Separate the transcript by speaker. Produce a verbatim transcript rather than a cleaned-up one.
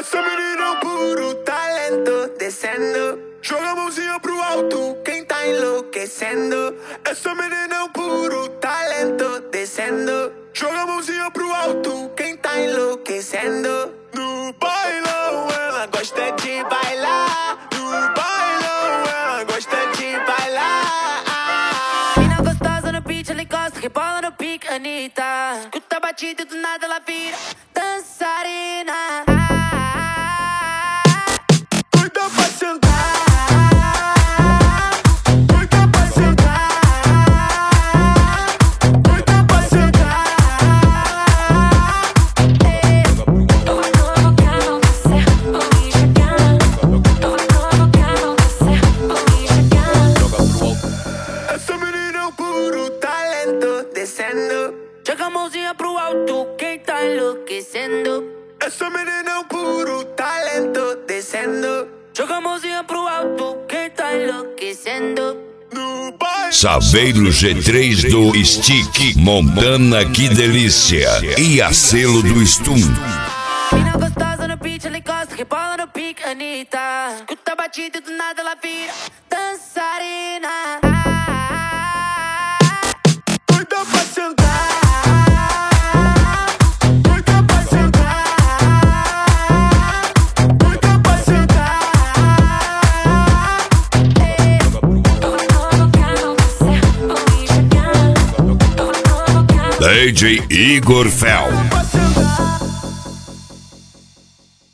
Speaker 1: Essa menina é um puro talento, descendo. Joga a mãozinha pro alto, quem tá enlouquecendo. Essa menina é um puro talento, descendo. Joga a mãozinha pro alto, quem tá enlouquecendo. No bailão ela gosta de bailar. No bailão ela gosta de bailar.
Speaker 2: Mina gostosa no beat, ela encosta, rebola no pique, Anitta. Escuta a batida e do nada ela vira dançarina.
Speaker 1: Doida pra sentar, doida pra sentar, doida pra sentar.
Speaker 2: Eu vou provocar você, vou me jogar. Eu vou provocar você, vou me jogar.
Speaker 1: Essa menina é um puro talento, descendo.
Speaker 2: Joga a mãozinha pro alto, quem tá enlouquecendo.
Speaker 1: Essa menina é um puro talento, descendo.
Speaker 2: Joga a mãozinha pro alto, quem tá enlouquecendo.
Speaker 1: No baile.
Speaker 3: Saveiro G três do Stick, Montana, que delícia. E a selo do Stum.
Speaker 2: Mina gostosa no beat, ela encosta, rebola no pique, Anitta. Escuta a batida e do nada ela vira dançarina.
Speaker 1: Doida pra sentar, doida pra sentar, doida pra sentar.
Speaker 2: Eu vou provocar você, vou me jogar. Eu vou provocar
Speaker 3: D J Igor Fel.